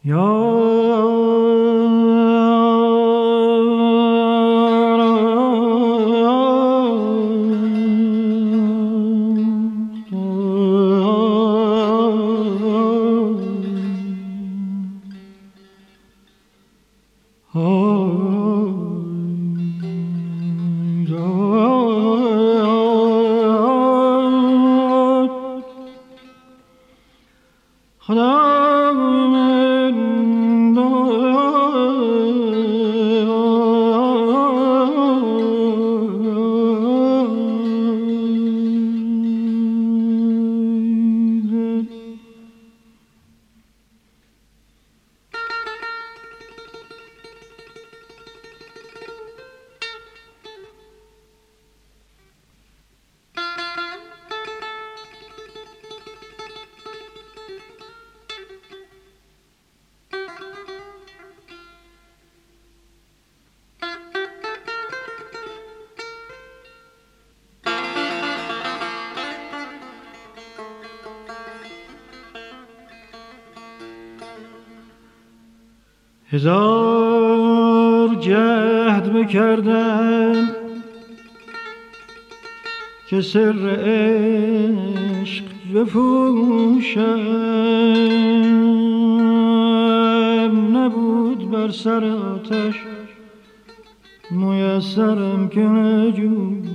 هزار جهد بکردم که سر عشق بپوشم، نبود بر سر آتش میسرم که نجوشم.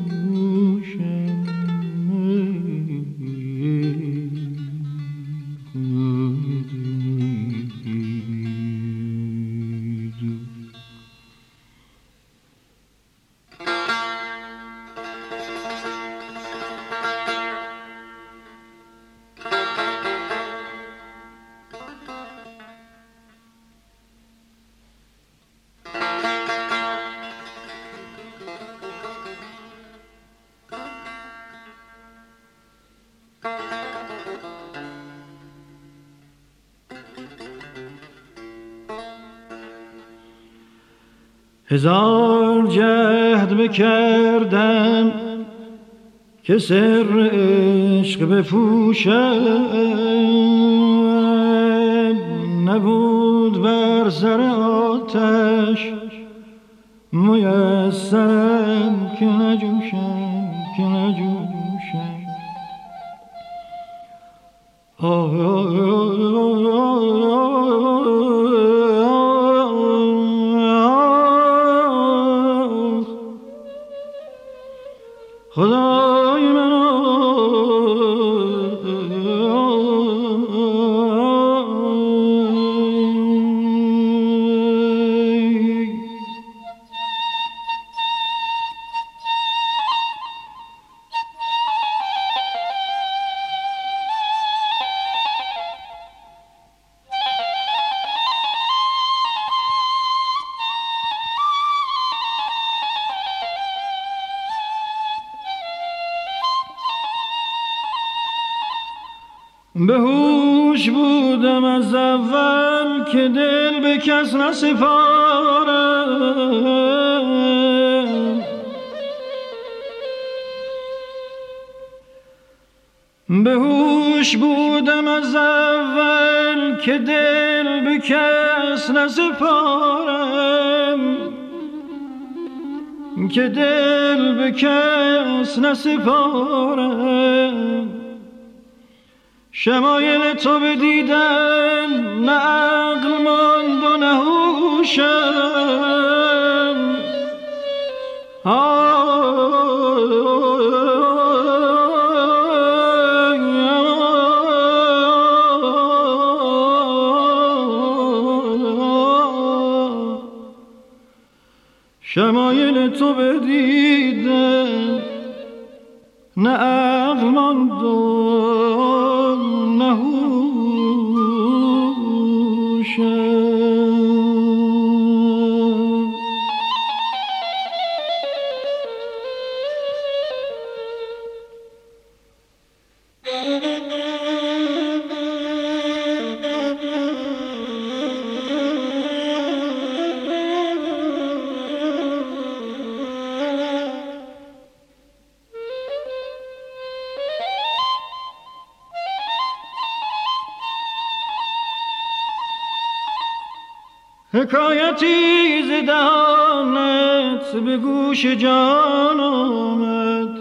هزار جهد بکردم که سر عشق بپوشم، نبود بر سر آتش میسرم که نجوشم، که نجوشم. خدای من به هوش بودم از اول که دل به کس نسپارم، به هوش بودم از اول که دل به کس نسپارم، که دل به کس نسپارم. شمایل تو بدیدم نه عقل ماند و نه هوشم، شمایل تو بدیدم نه عقل ماند و نه هوشم. حکایتی ز دهانت به گوش جان آمد.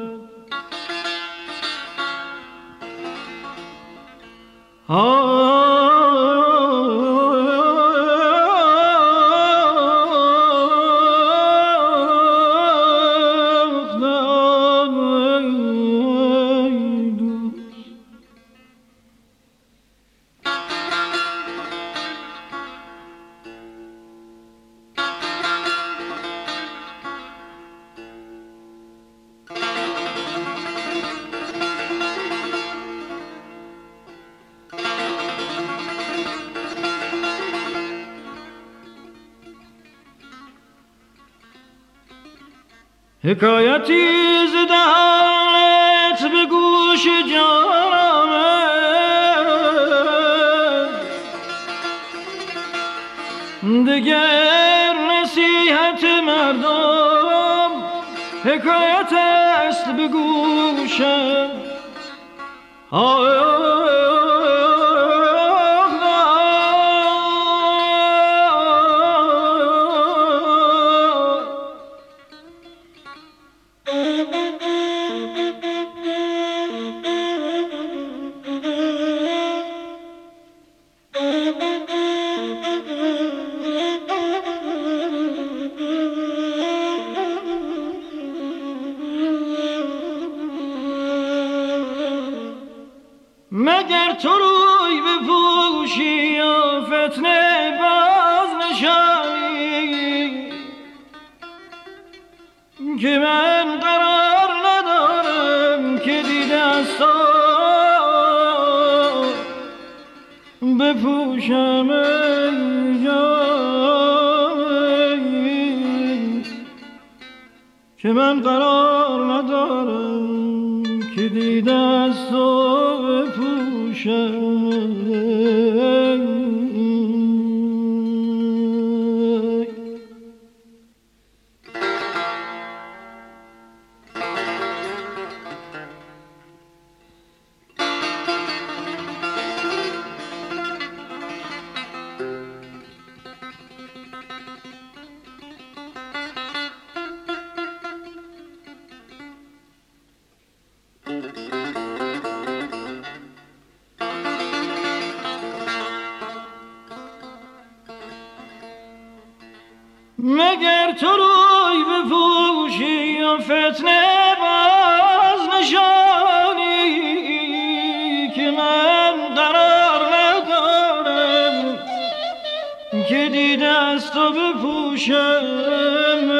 حکایتی ز دهانت به گوش جان آمد. دگر نصیحت مردم حکایت است به گوشم. مگر تو روی بپوشی و فتنه باز نشانی که من قرار ندارم که دیده از تو بپوشم ای جان، که من قرار ندارم که دیده از تو مگر تو روی بپوشی و فتنه باز نشانی که من قرار ندارم که دیده از تو بپوشم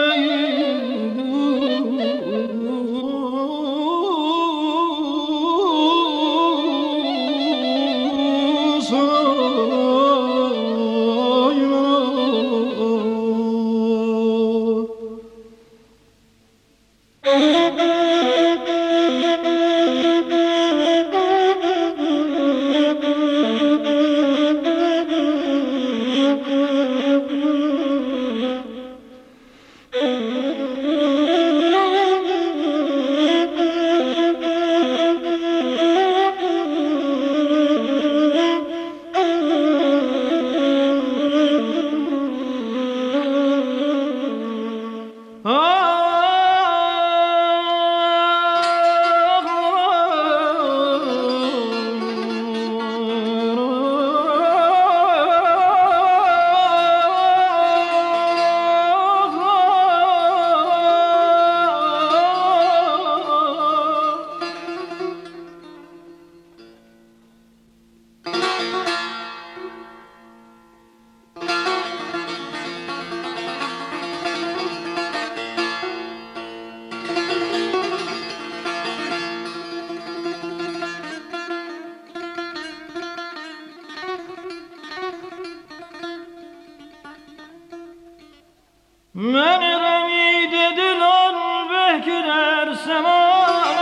من رمیده دلان به که در سمان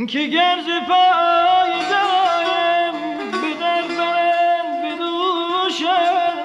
که گرز پای دایم به در برم بدوشم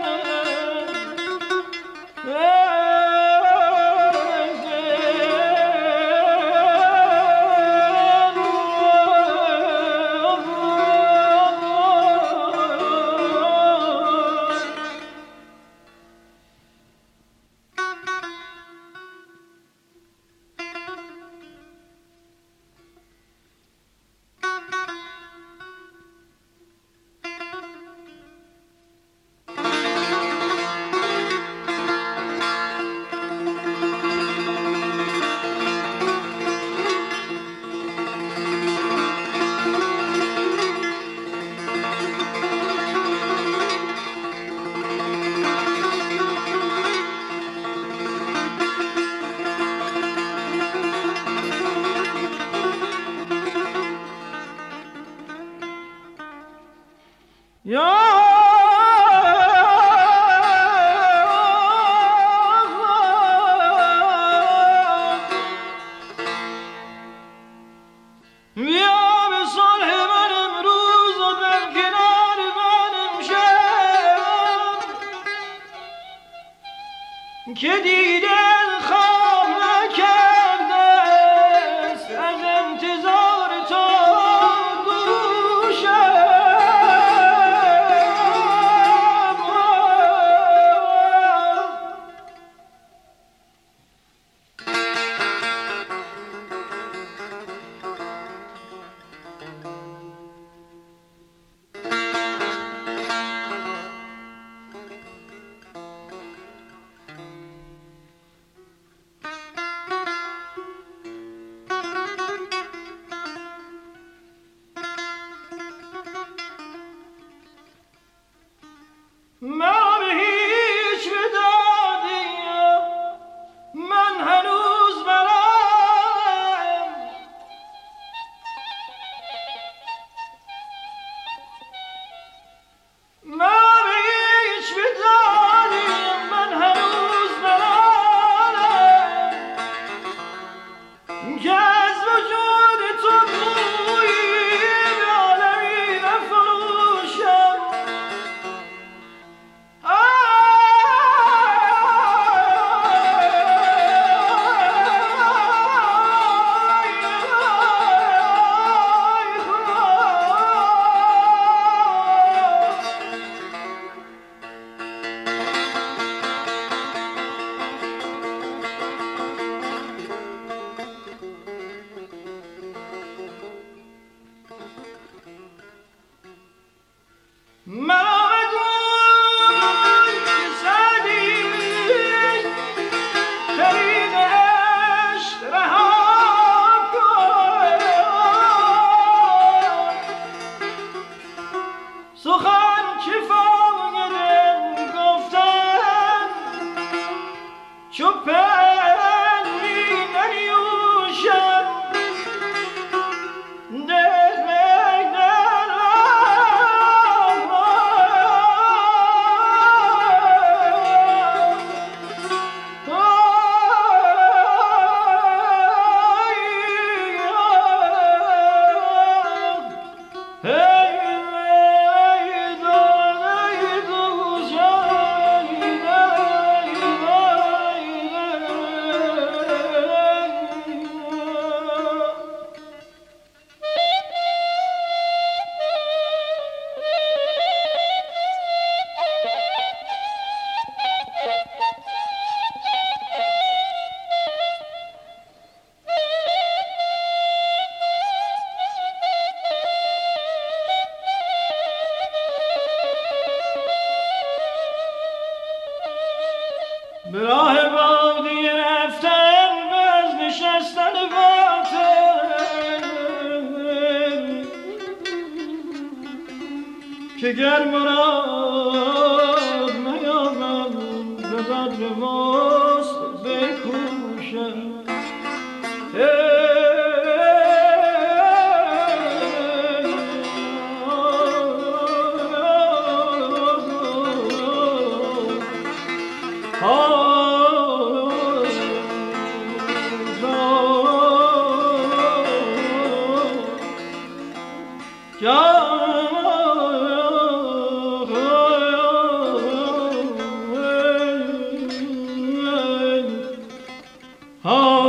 که دیده خواب نکرده است از انتظار تو گوشم ما به هیچ بدادی من هنوز برم ما به هیچ بدادی من هنوز برم که از وجود تو بویی به عالمی نفروشم سخن که فاید گفتن چو پن می ننیوشم دل به راه بادی رفتن باز نشستن باطل که گر مراد نیابم به قدر وست بکوشم ها